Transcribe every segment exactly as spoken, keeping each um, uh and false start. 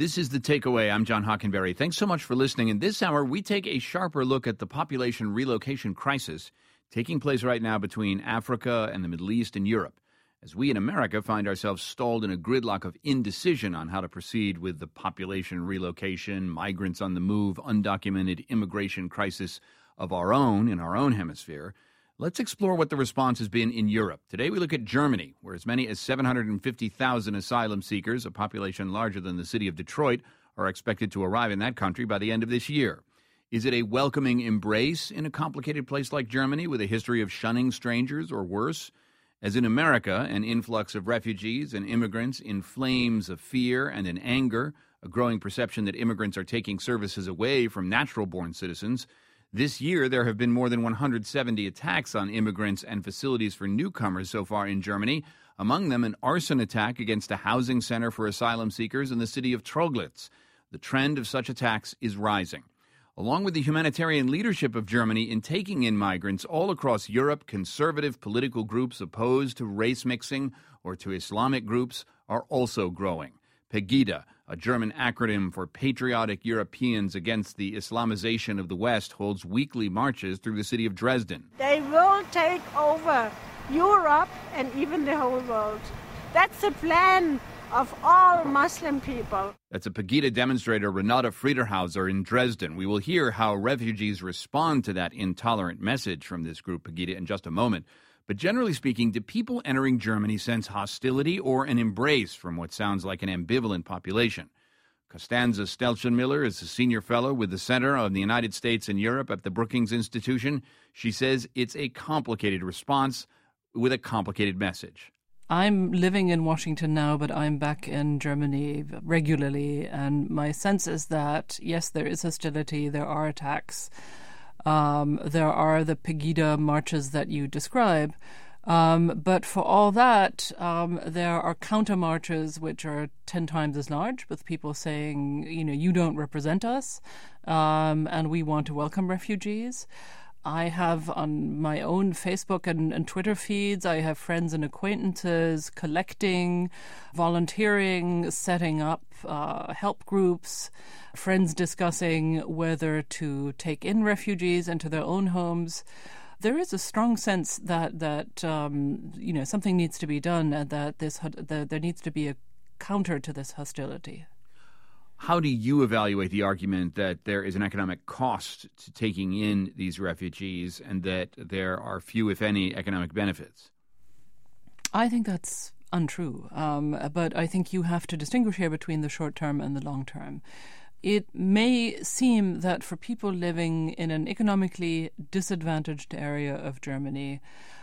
This is The Takeaway. I'm John Hockenberry. Thanks so much for listening. In this hour, we take a sharper look at the population relocation crisis taking place right now between Africa and the Middle East and Europe, as we in America find ourselves stalled in a gridlock of indecision on how to proceed with the population relocation, migrants on the move, undocumented immigration crisis of our own in our own hemisphere. Let's explore what the response has been in Europe. Today we look at Germany, where as many as seven hundred fifty thousand asylum seekers, a population larger than the city of Detroit, are expected to arrive in that country by the end of this year. Is it a welcoming embrace in a complicated place like Germany with a history of shunning strangers or worse? As in America, an influx of refugees and immigrants in flames of fear and in anger, a growing perception that immigrants are taking services away from natural-born citizens. This year, there have been more than one hundred seventy attacks on immigrants and facilities for newcomers so far in Germany, among them an arson attack against a housing center for asylum seekers in the city of Troglitz. The trend of such attacks is rising. Along with the humanitarian leadership of Germany in taking in migrants all across Europe, conservative political groups opposed to race mixing or to Islamic groups are also growing. Pegida, a German acronym for Patriotic Europeans Against the Islamization of the West, holds weekly marches through the city of Dresden. They will take over Europe and even the whole world. That's the plan of all Muslim people. That's a Pegida demonstrator, Renata Friederhauser, in Dresden. We will hear how refugees respond to that intolerant message from this group, Pegida, in just a moment. But generally speaking, do people entering Germany sense hostility or an embrace from what sounds like an ambivalent population? Costanza Stelzenmiller is a senior fellow with the Center of the United States and Europe at the Brookings Institution. She says it's a complicated response with a complicated message. I'm living in Washington now, but I'm back in Germany regularly, and my sense is that, yes, there is hostility, there are attacks. Um, there are the Pegida marches that you describe. Um, but for all that, um, there are counter marches which are ten times as large, with people saying, you know, you don't represent us, um, and we want to welcome refugees. I have on my own Facebook and, and Twitter feeds, I have friends and acquaintances collecting, volunteering, setting up uh, help groups, friends discussing whether to take in refugees into their own homes. There is a strong sense that that um, you know something needs to be done, and that this that there needs to be a counter to this hostility. How do you evaluate the argument that there is an economic cost to taking in these refugees and that there are few, if any, economic benefits? I think that's untrue, um, but I think you have to distinguish here between the short term and the long term. It may seem that for people living in an economically disadvantaged area of Germany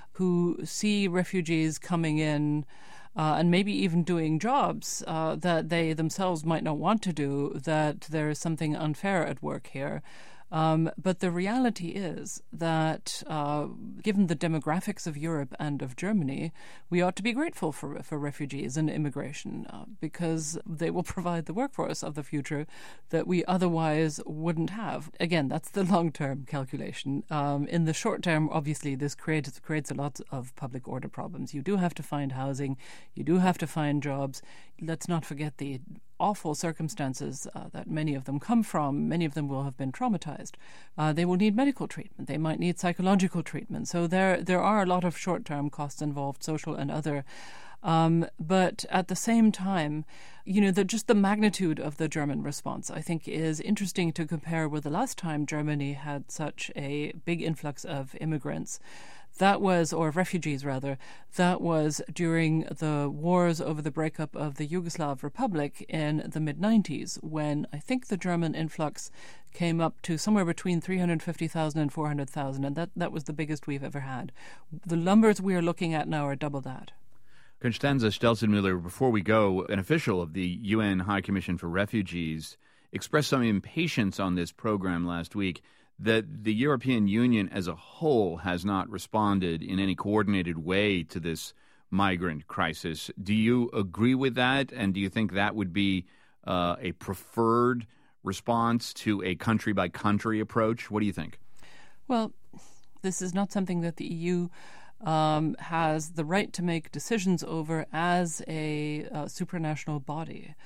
who see refugees coming in Uh, and maybe even doing jobs uh, that they themselves might not want to do, that there is something unfair at work here. Um, but the reality is that, uh, given the demographics of Europe and of Germany, we ought to be grateful for for refugees and immigration uh, because they will provide the workforce of the future that we otherwise wouldn't have. Again, that's the long-term calculation. Um, in the short term, obviously, this creates creates a lot of public order problems. You do have to find housing. You do have to find jobs. Let's not forget the awful circumstances uh, that many of them come from. Many of them will have been traumatized. Uh, they will need medical treatment. They might need psychological treatment. So there there are a lot of short-term costs involved, social and other. Um, but at the same time, you know, the, just the magnitude of the German response, I think, is interesting to compare with the last time Germany had such a big influx of immigrants. That was, or refugees rather, that was during the wars over the breakup of the Yugoslav Republic in the mid nineties, when I think the German influx came up to somewhere between three hundred fifty thousand and four hundred thousand, and that, that was the biggest we've ever had. The numbers we are looking at now are double that. Constanza Stelzenmiller, before we go, an official of the U N High Commission for Refugees expressed some impatience on this program last week that the European Union as a whole has not responded in any coordinated way to this migrant crisis. Do you agree with that? And do you think that would be uh, a preferred response to a country-by-country approach? What do you think? Well, this is not something that the E U um, has the right to make decisions over as a uh, supranational body.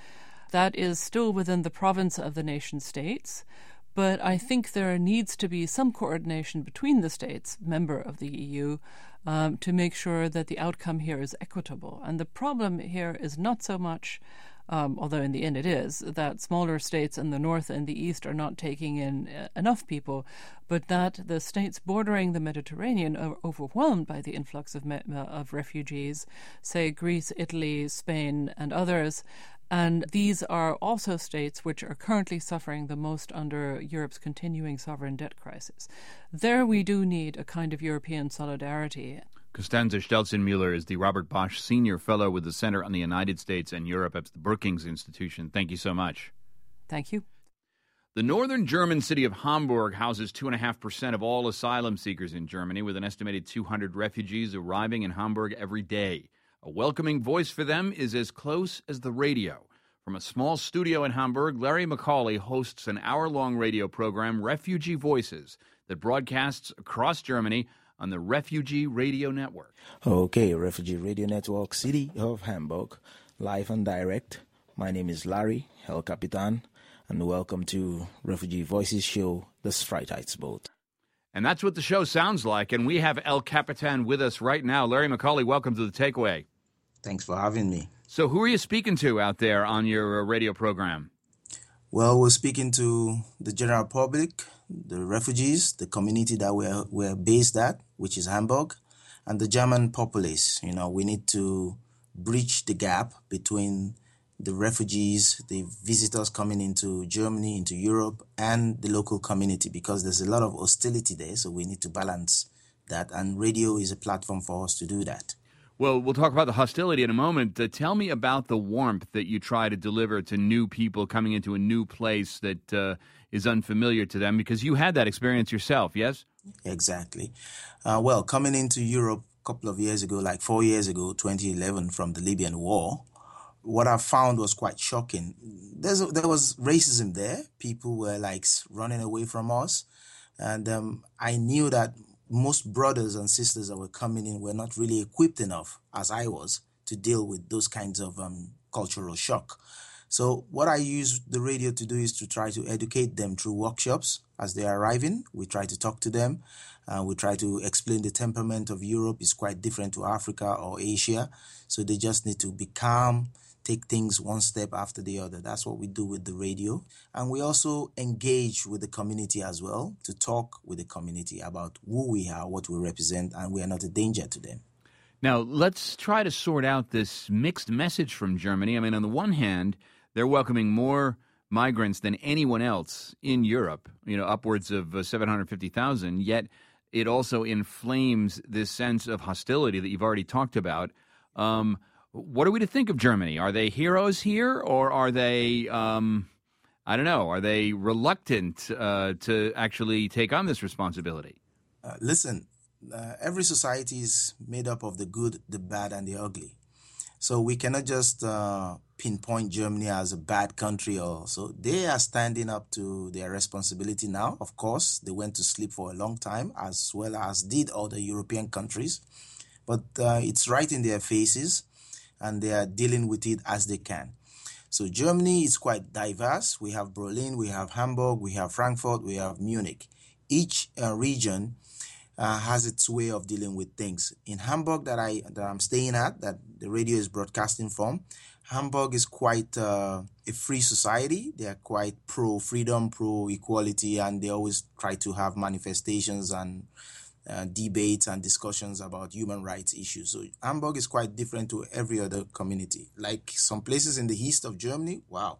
That is still within the province of the nation states. But I think there needs to be some coordination between the states, member of the E U, um, to make sure that the outcome here is equitable. And the problem here is not so much, um, although in the end it is, that smaller states in the north and the east are not taking in uh, enough people, but that the states bordering the Mediterranean are overwhelmed by the influx of, me- of refugees, say Greece, Italy, Spain, and others. And these are also states which are currently suffering the most under Europe's continuing sovereign debt crisis. There we do need a kind of European solidarity. Constanze Stelzenmüller is the Robert Bosch Senior Fellow with the Center on the United States and Europe at the Brookings Institution. Thank you so much. Thank you. The northern German city of Hamburg houses two point five percent of all asylum seekers in Germany, with an estimated two hundred refugees arriving in Hamburg every day. A welcoming voice for them is as close as the radio. From a small studio in Hamburg, Larry McCauley hosts an hour-long radio program, Refugee Voices, that broadcasts across Germany on the Refugee Radio Network. Okay, Refugee Radio Network, City of Hamburg, live and direct. My name is Larry, El Capitan, and welcome to Refugee Voices show, The Strightheitsboot. And that's what the show sounds like, and we have El Capitan with us right now. Larry McCauley, welcome to The Takeaway. Thanks for having me. So who are you speaking to out there on your radio program? Well, we're speaking to the general public, the refugees, the community that we're, we're based at, which is Hamburg, and the German populace. You know, we need to bridge the gap between the refugees, the visitors coming into Germany, into Europe, and the local community, because there's a lot of hostility there, so we need to balance that, and radio is a platform for us to do that. Well, we'll talk about the hostility in a moment. Uh, tell me about the warmth that you try to deliver to new people coming into a new place that uh, is unfamiliar to them, because you had that experience yourself, yes? Exactly. Uh, well, coming into Europe a couple of years ago, like four years ago, twenty eleven, from the Libyan war, what I found was quite shocking. There's a, there was racism there. People were like running away from us. And um, I knew that most brothers and sisters that were coming in were not really equipped enough, as I was, to deal with those kinds of um, cultural shock. So what I use the radio to do is to try to educate them through workshops as they are arriving. We try to talk to them. Uh, we try to explain the temperament of Europe is quite different to Africa or Asia. So they just need to be calm, take things one step after the other. That's what we do with the radio. And we also engage with the community as well, to talk with the community about who we are, what we represent, and we are not a danger to them. Now, let's try to sort out this mixed message from Germany. I mean, on the one hand, they're welcoming more migrants than anyone else in Europe, you know, upwards of uh, seven hundred fifty thousand, yet it also inflames this sense of hostility that you've already talked about. Um What are we to think of Germany? Are they heroes here, or are they, um, I don't know, are they reluctant uh, to actually take on this responsibility? Uh, listen, uh, every society is made up of the good, the bad, and the ugly. So we cannot just uh, pinpoint Germany as a bad country. Or so they are standing up to their responsibility now. Of course, they went to sleep for a long time, as well as did other European countries. But uh, it's right in their faces, and they are dealing with it as they can. So Germany is quite diverse. We have Berlin, we have Hamburg, we have Frankfurt, we have Munich. Each uh, region uh, has its way of dealing with things. In Hamburg, that, I, that I'm staying at, that the radio is broadcasting from, Hamburg is quite uh, a free society. They are quite pro-freedom, pro-equality, and they always try to have manifestations and Uh, debates and discussions about human rights issues. So Hamburg is quite different to every other community. Like some places in the east of Germany, wow,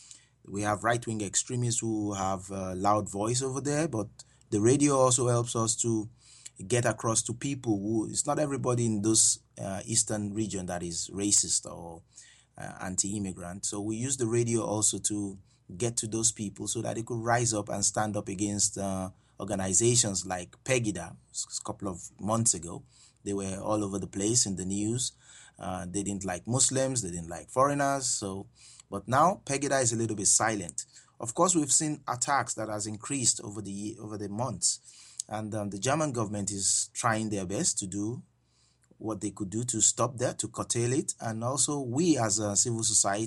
we have right-wing extremists who have a loud voice over there, but the radio also helps us to get across to people who, it's not everybody in those uh, eastern region that is racist or uh, anti-immigrant. So we use the radio also to get to those people so that they could rise up and stand up against uh, organizations like Pegida. A couple of months ago, they were all over the place in the news. Uh, they didn't like Muslims, they didn't like foreigners. So, but now Pegida is a little bit silent. Of course, we've seen attacks that has increased over the over the months, and um, the German government is trying their best to do what they could do to stop that, to curtail it, and also we as a civil society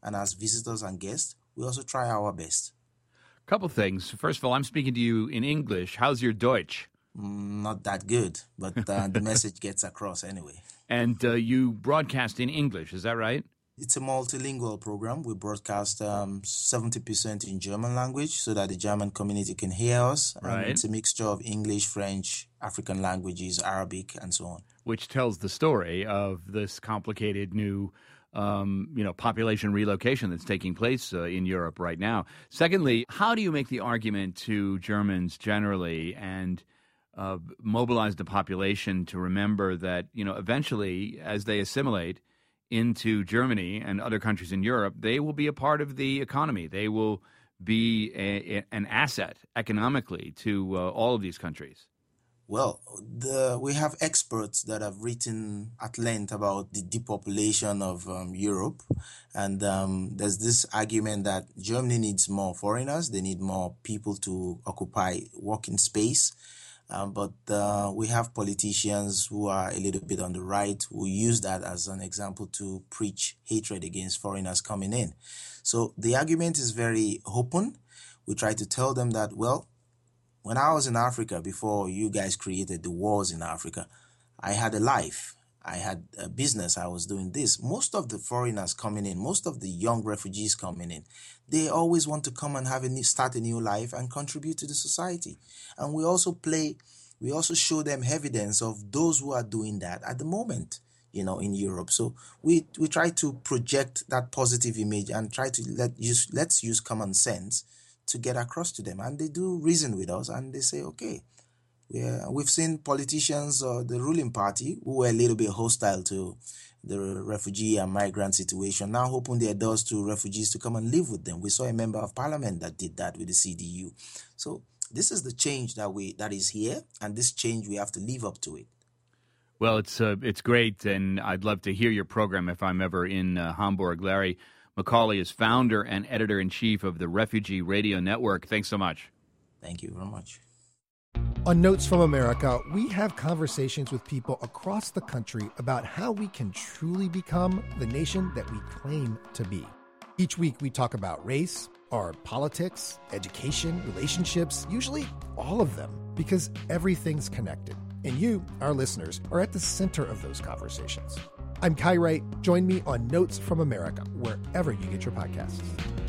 And as visitors and guests, we also try our best. Couple things. First of all, I'm speaking to you in English. How's your Deutsch? Mm, not that good, but uh, the message gets across anyway. And uh, you broadcast in English, is that right? It's a multilingual program. We broadcast um, seventy percent in German language so that the German community can hear us. Right. Um, it's a mixture of English, French, African languages, Arabic, and so on. Which tells the story of this complicated new um, you know, population relocation that's taking place uh, in Europe right now. Secondly, how do you make the argument to Germans generally and uh, mobilize the population to remember that, you know, eventually, as they assimilate into Germany and other countries in Europe, they will be a part of the economy. They will be a, a, an asset economically to uh, all of these countries. Well, the, we have experts that have written at length about the depopulation of um, Europe. And um, there's this argument that Germany needs more foreigners. They need more people to occupy working space. Um, but uh, we have politicians who are a little bit on the right who use that as an example to preach hatred against foreigners coming in. So the argument is very open. We try to tell them that, well, when I was in Africa, before you guys created the wars in Africa, I had a life. I had a business. I was doing this. Most of the foreigners coming in, most of the young refugees coming in, they always want to come and have a new, start a new life and contribute to the society. And we also play, we also show them evidence of those who are doing that at the moment, you know, in Europe. So we we try to project that positive image and try to let use let's use common sense to get across to them. And they do reason with us and they say, okay, yeah, we've seen politicians or uh, the ruling party who were a little bit hostile to the refugee and migrant situation now open their doors to refugees to come and live with them. We saw a member of parliament that did that with the C D U. So this is the change that we that is here, and this change we have to live up to it. Well, it's uh, it's great, and I'd love to hear your program if I'm ever in uh, Hamburg. Larry McCauley is founder and editor-in-chief of the Refugee Radio Network. Thanks so much. Thank you very much. On Notes from America, we have conversations with people across the country about how we can truly become the nation that we claim to be. Each week, we talk about race, our politics, education, relationships, usually all of them, because everything's connected. And you, our listeners, are at the center of those conversations. I'm Kai Wright. Join me on Notes from America, wherever you get your podcasts.